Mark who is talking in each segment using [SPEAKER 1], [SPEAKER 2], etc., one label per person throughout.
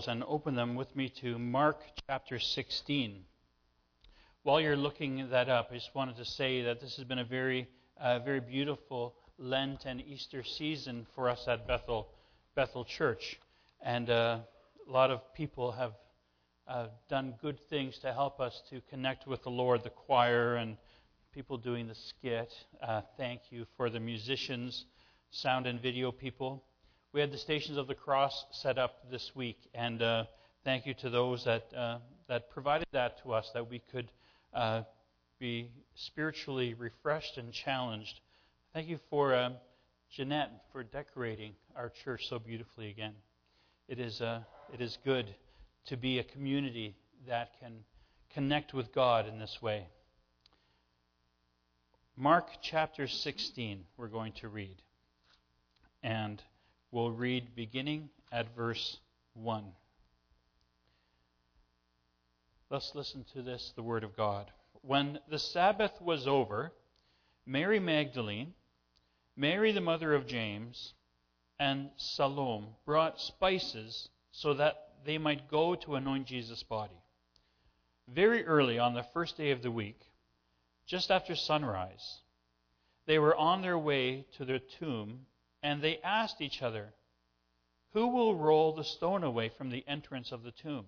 [SPEAKER 1] and open them with me to Mark chapter 16. While you're looking that up, I just wanted to say that this has been a very beautiful Lent and Easter season for us at Bethel Church. And a lot of people have done good things to help us to connect with the Lord, the choir and people doing the skit. Thank you for the musicians, sound and video people. We had the Stations of the Cross set up this week, and thank you to those that provided that to us, that we could be spiritually refreshed and challenged. Thank you for Jeanette for decorating our church so beautifully again. It is good to be a community that can connect with God in this way. Mark chapter 16 we're going to read. And we'll read beginning at verse 1. Let's listen to this, the word of God. When the Sabbath was over, Mary Magdalene, Mary the mother of James, and Salome brought spices so that they might go to anoint Jesus' body. Very early on the first day of the week, just after sunrise, they were on their way to the tomb, and they asked each other, "Who will roll the stone away from the entrance of the tomb?"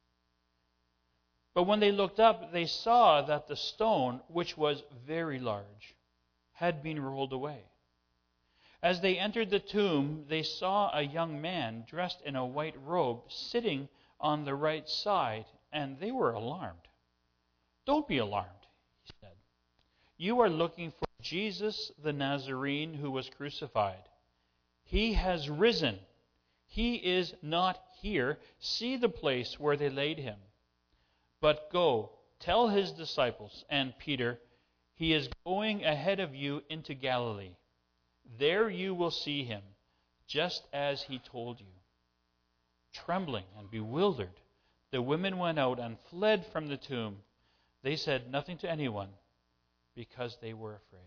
[SPEAKER 1] But when they looked up, they saw that the stone, which was very large, had been rolled away. As they entered the tomb, they saw a young man dressed in a white robe sitting on the right side, and they were alarmed. "Don't be alarmed," he said. "You are looking for Jesus the Nazarene who was crucified. He has risen. He is not here. See the place where they laid him. But go, tell his disciples and Peter, he is going ahead of you into Galilee. There you will see him, just as he told you." Trembling and bewildered, the women went out and fled from the tomb. They said nothing to anyone because they were afraid.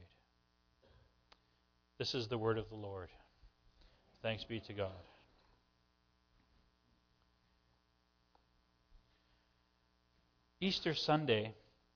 [SPEAKER 1] This is the word of the Lord. Thanks be to God. Easter Sunday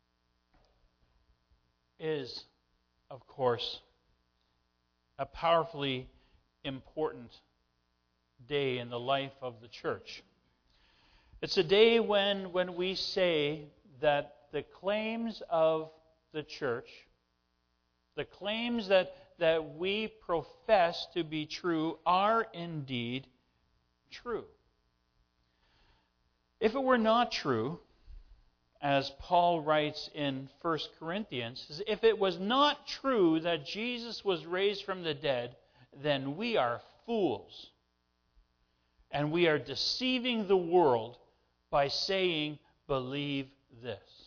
[SPEAKER 1] is, of course, a powerfully important day in the life of the church. It's a day when we say that the claims of the church, the claims that we profess to be true, are indeed true. If it were not true, as Paul writes in 1 Corinthians, if it was not true that Jesus was raised from the dead, then we are fools. And we are deceiving the world by saying, "Believe this."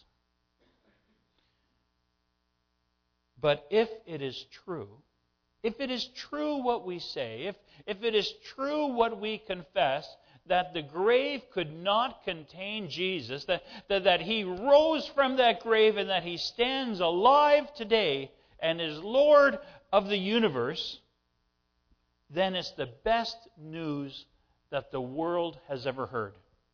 [SPEAKER 1] But if it is true what we say, if it is true what we confess, that the grave could not contain Jesus, that he rose from that grave and that he stands alive today and is Lord of the universe, then it's the best news that the world has ever heard.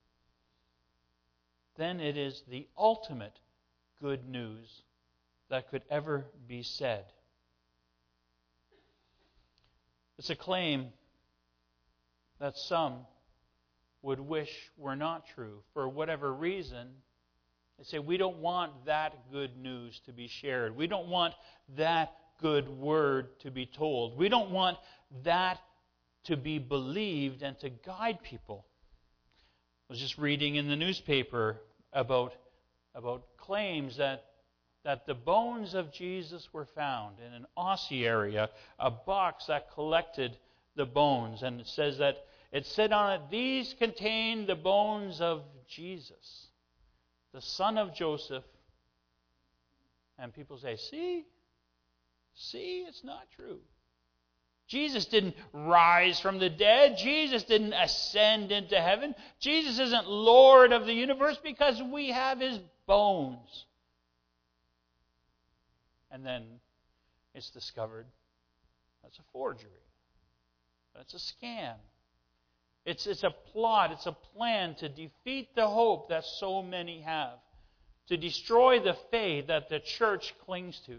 [SPEAKER 1] Then it is the ultimate good news that could ever be said. It's a claim that some would wish were not true for whatever reason. They say, we don't want that good news to be shared. We don't want that good word to be told. We don't want that to be believed and to guide people. I was just reading in the newspaper about claims that the bones of Jesus were found in an Aussie area, a box that collected the bones. And it says that it said on it, "These contain the bones of Jesus, the son of Joseph." And people say, see, it's not true. Jesus didn't rise from the dead. Jesus didn't ascend into heaven. Jesus isn't Lord of the universe because we have his bones. And then it's discovered that's a forgery. That's a scam. It's a plot, it's a plan to defeat the hope that so many have, to destroy the faith that the church clings to.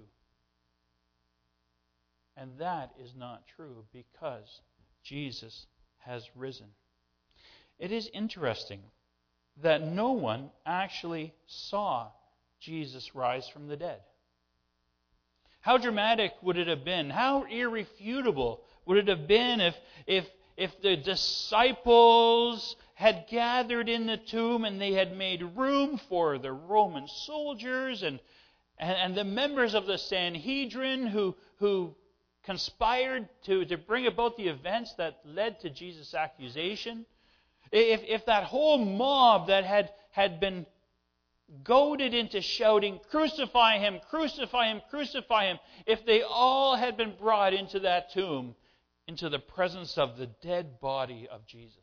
[SPEAKER 1] And that is not true because Jesus has risen. It is interesting that no one actually saw Jesus rise from the dead. How dramatic would it have been? How irrefutable would it have been if the disciples had gathered in the tomb and they had made room for the Roman soldiers and the members of the Sanhedrin who conspired to bring about the events that led to Jesus' accusation? If that whole mob that had been goaded into shouting, "Crucify him, crucify him, crucify him," if they all had been brought into that tomb, into the presence of the dead body of Jesus,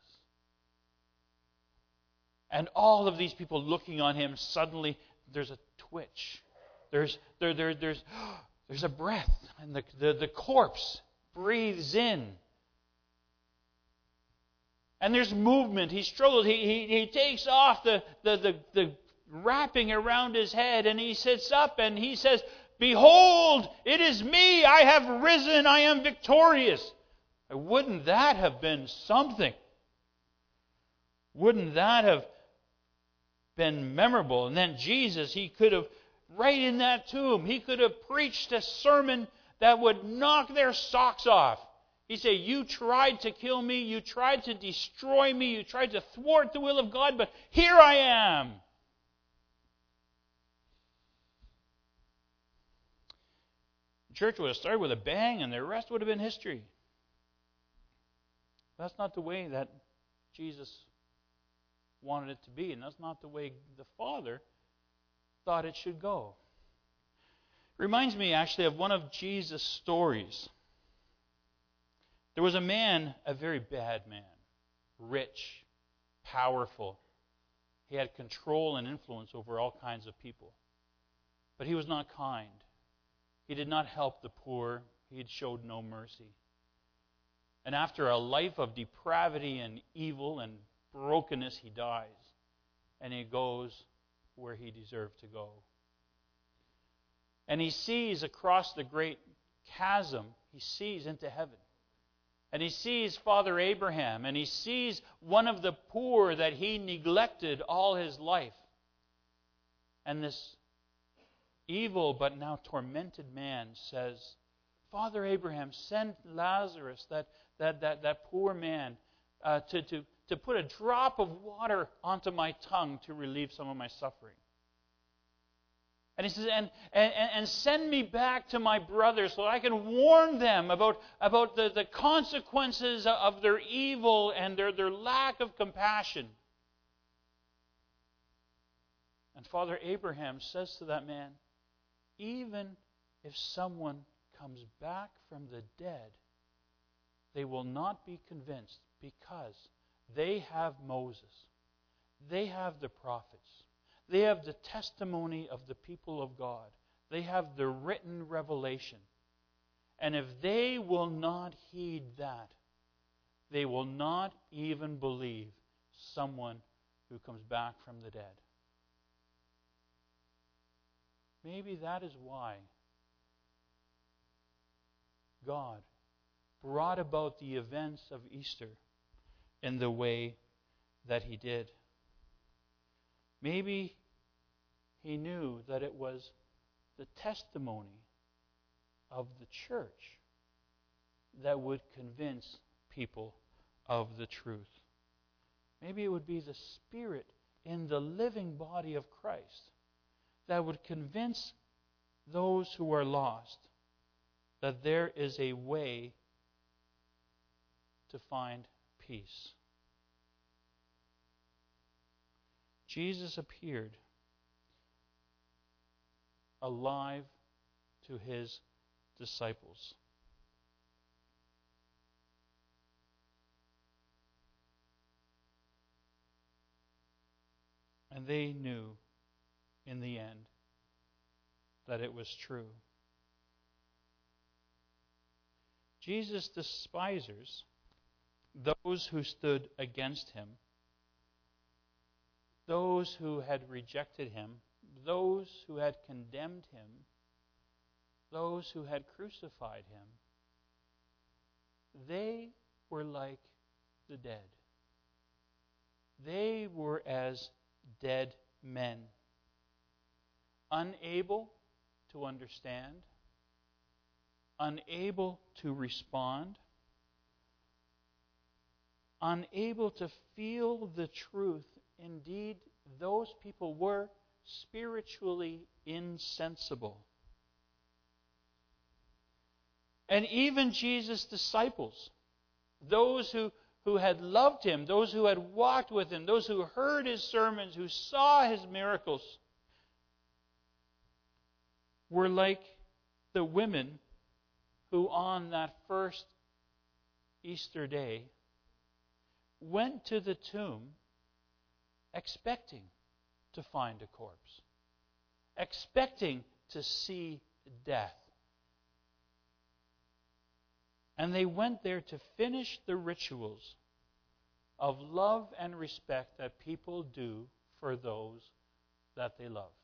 [SPEAKER 1] and all of these people looking on him, suddenly there's a twitch. There's a breath, and the corpse breathes in. And there's movement. He struggles. He takes off the wrapping around his head, and he sits up and he says, "Behold, it is me. I have risen. I am victorious." Wouldn't that have been something? Wouldn't that have been memorable? And then Jesus, he could have, right in that tomb, he could have preached a sermon that would knock their socks off. He said, "You tried to kill me, you tried to destroy me, you tried to thwart the will of God, but here I am." The church would have started with a bang, and the rest would have been history. That's not the way that Jesus wanted it to be, and that's not the way the Father thought it should go. It reminds me actually of one of Jesus' stories. There was a man, a very bad man, rich, powerful. He had control and influence over all kinds of people. But he was not kind. He did not help the poor. He had showed no mercy. And after a life of depravity and evil and brokenness, he dies. And he goes where he deserved to go. And he sees across the great chasm, he sees into heaven. And he sees Father Abraham, and he sees one of the poor that he neglected all his life. And this evil but now tormented man says, "Father Abraham, send Lazarus, that poor man, to put a drop of water onto my tongue to relieve some of my suffering." And he says, and send me back to my brothers so I can warn them about the consequences of their evil and their lack of compassion. And Father Abraham says to that man, "Even if someone comes back from the dead, they will not be convinced because they have Moses. They have the prophets. They have the testimony of the people of God. They have the written revelation. And if they will not heed that, they will not even believe someone who comes back from the dead." Maybe that is why God brought about the events of Easter in the way that He did. Maybe He knew that it was the testimony of the church that would convince people of the truth. Maybe it would be the Spirit in the living body of Christ that would convince those who are lost that there is a way to find peace. Jesus appeared alive to His disciples. And they knew in the end that it was true. Jesus' despisers those who stood against him, those who had rejected him, those who had condemned him, those who had crucified him, they were like the dead. They were as dead men, unable to understand, unable to respond, unable to feel the truth. Indeed, those people were spiritually insensible. And even Jesus' disciples, those who had loved him, those who had walked with him, those who heard his sermons, who saw his miracles, were like the women who on that first Easter day went to the tomb expecting to find a corpse, expecting to see death. And they went there to finish the rituals of love and respect that people do for those that they love.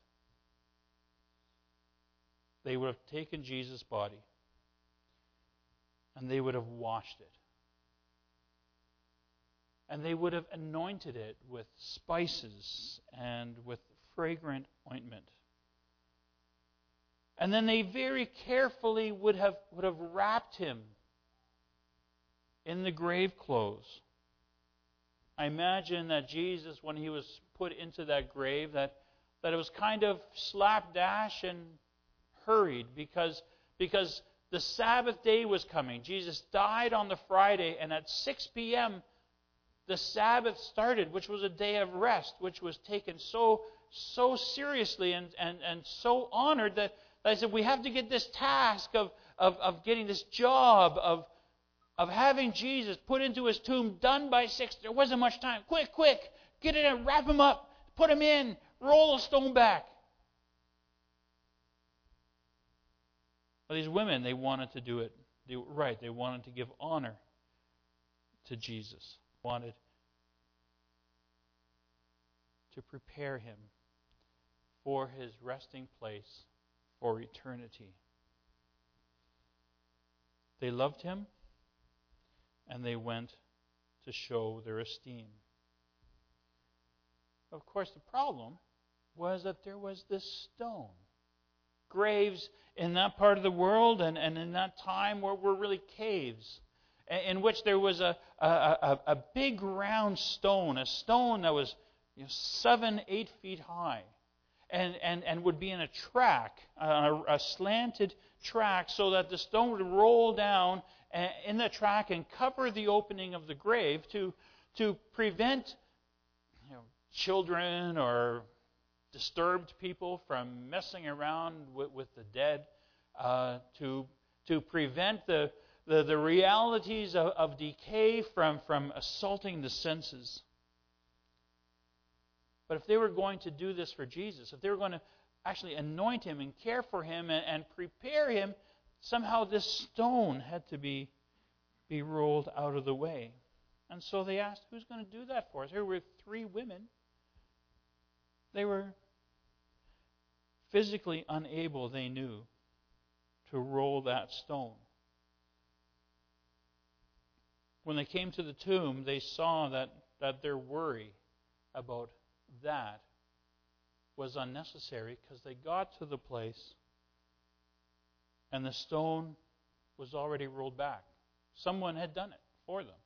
[SPEAKER 1] They would have taken Jesus' body and they would have washed it. And they would have anointed it with spices and with fragrant ointment. And then they very carefully would have wrapped him in the grave clothes. I imagine that Jesus, when he was put into that grave, that it was kind of slapdash and hurried because the Sabbath day was coming. Jesus died on the Friday, and at 6 p.m., the Sabbath started, which was a day of rest, which was taken so seriously and so honored that I said, we have to get this task of getting this job of having Jesus put into his tomb done by 6. There wasn't much time. Quick, get it in, wrap him up, put him in, roll the stone back. But these women, they wanted to do it right. They wanted to give honor to Jesus. Wanted to prepare him for his resting place for eternity. They loved him, and they went to show their esteem. Of course, the problem was that there was this stone. Graves in that part of the world and in that time were really caves, in which there was a big round stone, a stone that was 7-8 feet high, and would be in a track, a slanted track, so that the stone would roll down in the track and cover the opening of the grave to prevent children or disturbed people from messing around with the dead, to prevent the realities of decay from assaulting the senses. But if they were going to do this for Jesus, if they were going to actually anoint him and care for him and prepare him, somehow this stone had to be rolled out of the way. And so they asked, who's going to do that for us? Here were 3 women. They were physically unable, they knew, to roll that stone. When they came to the tomb, they saw that their worry about that was unnecessary, because they got to the place and the stone was already rolled back. Someone had done it for them.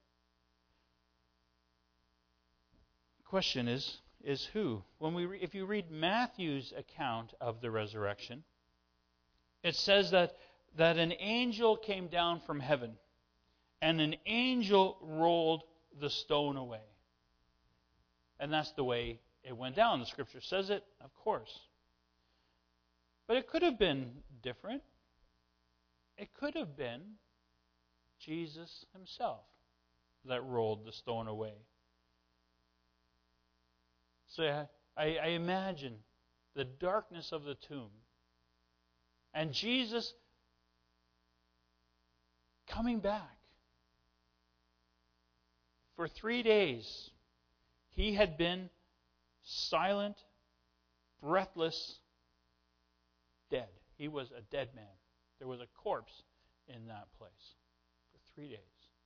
[SPEAKER 1] The question is who? If you read Matthew's account of the resurrection, it says that an angel came down from heaven, and an angel rolled the stone away. And that's the way it went down. The Scripture says it, of course. But it could have been different. It could have been Jesus himself that rolled the stone away. So I imagine the darkness of the tomb and Jesus coming back For 3 days, he had been silent, breathless, dead. He was a dead man. There was a corpse in that place for 3 days.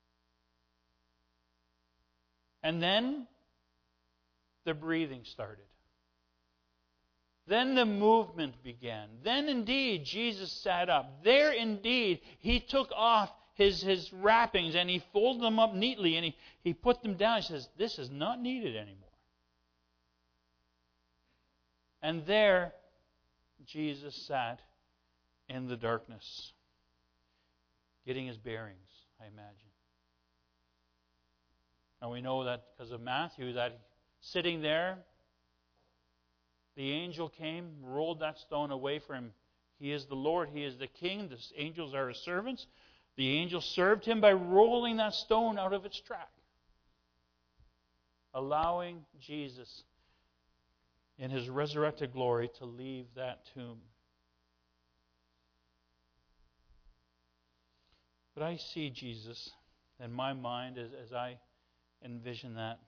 [SPEAKER 1] And then the breathing started. Then the movement began. Then indeed Jesus sat up. There indeed he took off his wrappings and he folded them up neatly and he put them down. He says, this is not needed anymore. And there Jesus sat in the darkness, getting his bearings, I imagine. And we know that because of Matthew, that sitting there, the angel came, rolled that stone away from him. He is the Lord, he is the King, the angels are his servants. The angel served him by rolling that stone out of its track, allowing Jesus in his resurrected glory to leave that tomb. But I see Jesus in my mind as I envision that.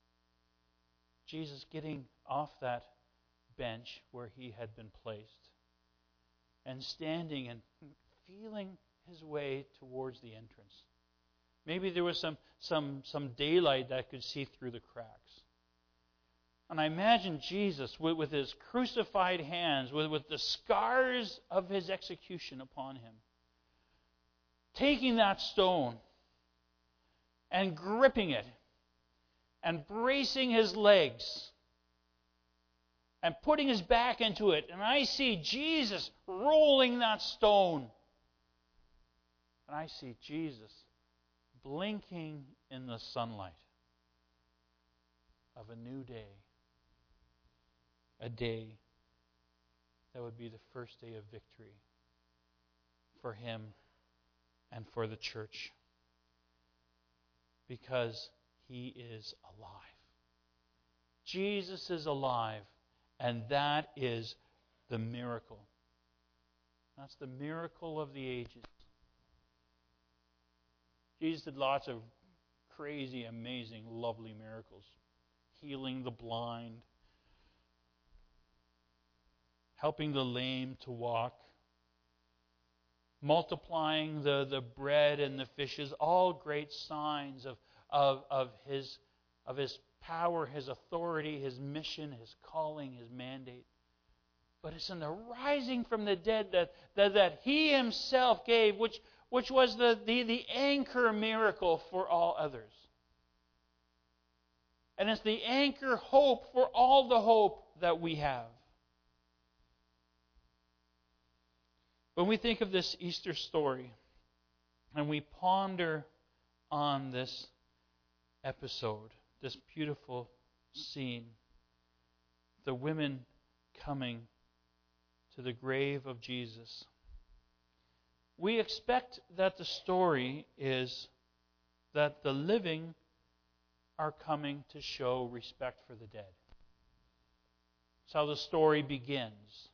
[SPEAKER 1] Jesus getting off that bench where he had been placed and standing and feeling his way towards the entrance. Maybe there was some daylight that could see through the cracks. And I imagine Jesus with his crucified hands, with the scars of his execution upon him, taking that stone and gripping it and bracing his legs and putting his back into it. And I see Jesus rolling that stone. And I see Jesus blinking in the sunlight of a new day. A day that would be the first day of victory for him and for the church. Because he is alive. Jesus is alive. And that is the miracle. That's the miracle of the ages. Jesus did lots of crazy, amazing, lovely miracles. Healing the blind. Helping the lame to walk. Multiplying the bread and the fishes. All great signs of his power, his authority, his mission, his calling, his mandate. But it's in the rising from the dead that he himself gave, which was the anchor miracle for all others. And it's the anchor hope for all the hope that we have. When we think of this Easter story and we ponder on this episode, this beautiful scene, the women coming to the grave of Jesus, we expect that the story is that the living are coming to show respect for the dead. That's how the story begins.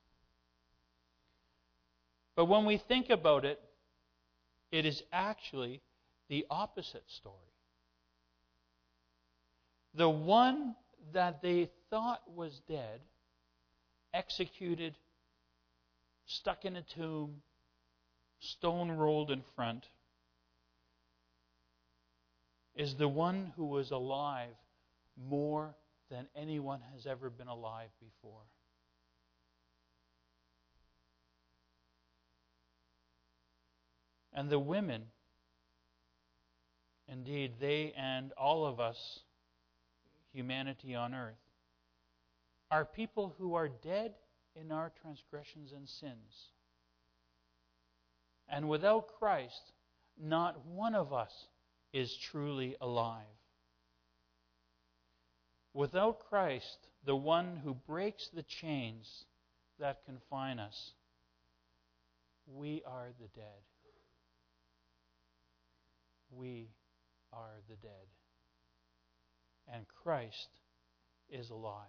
[SPEAKER 1] But when we think about it, it is actually the opposite story. The one that they thought was dead, executed, stuck in a tomb, stone rolled in front, is the one who was alive more than anyone has ever been alive before. And the women, indeed, they and all of us, humanity on earth, are people who are dead in our transgressions and sins. And without Christ, not one of us is truly alive. Without Christ, the one who breaks the chains that confine us, we are the dead. We are the dead. And Christ is alive.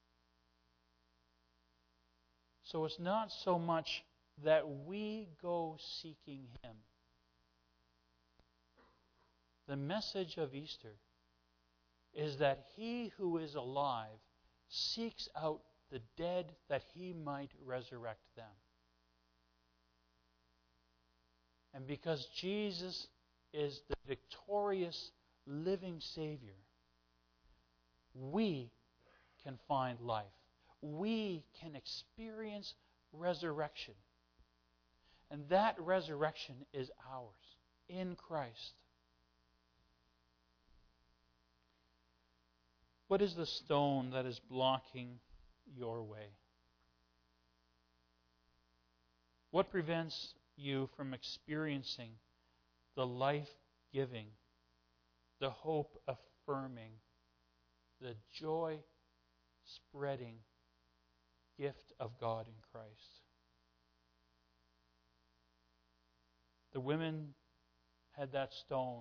[SPEAKER 1] So it's not so much that we go seeking Him. The message of Easter is that He who is alive seeks out the dead that He might resurrect them. And because Jesus is the victorious, living Savior, we can find life. We can experience resurrection. And that resurrection is ours in Christ. What is the stone that is blocking your way? What prevents you from experiencing the life-giving, the hope-affirming, the joy-spreading gift of God in Christ? The women had that stone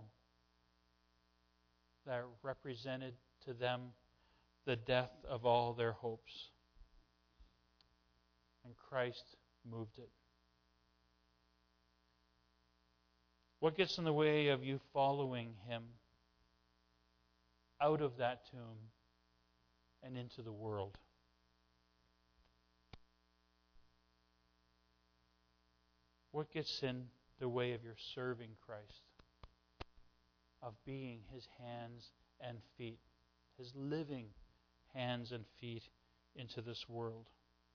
[SPEAKER 1] that represented to them the death of all their hopes. And Christ moved it. What gets in the way of you following Him out of that tomb and into the world? What gets in the way of your serving Christ, of being His hands and feet, His living hands and feet into this world?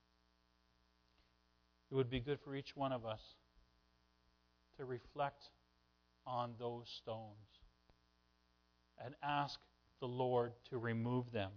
[SPEAKER 1] It would be good for each one of us to reflect on those stones and ask the Lord to remove them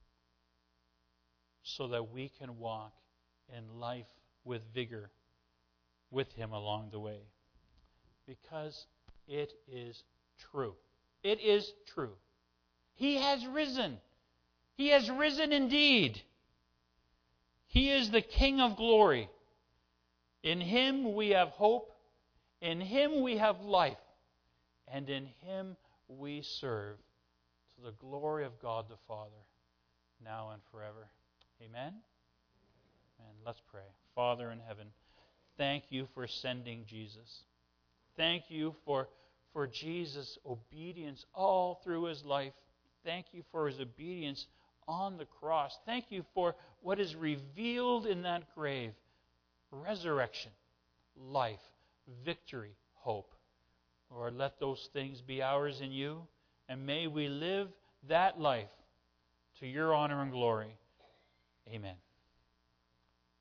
[SPEAKER 1] so that we can walk in life with vigor with Him along the way. Because it is true. It is true. He has risen. He has risen indeed. He is the King of glory. In Him we have hope. In Him we have life. And in Him we serve to the glory of God the Father, now and forever. Amen? And let's pray. Father in heaven, thank You for sending Jesus. Thank You for Jesus' obedience all through His life. Thank You for His obedience on the cross. Thank You for what is revealed in that grave. Resurrection, life, victory, hope. Lord, let those things be ours in You, and may we live that life to Your honor and glory. Amen.